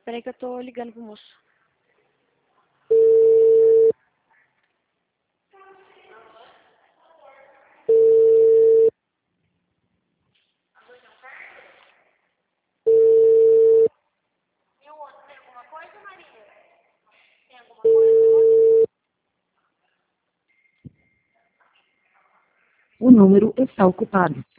Peraí que eu tô ligando pro moço. O número está ocupado.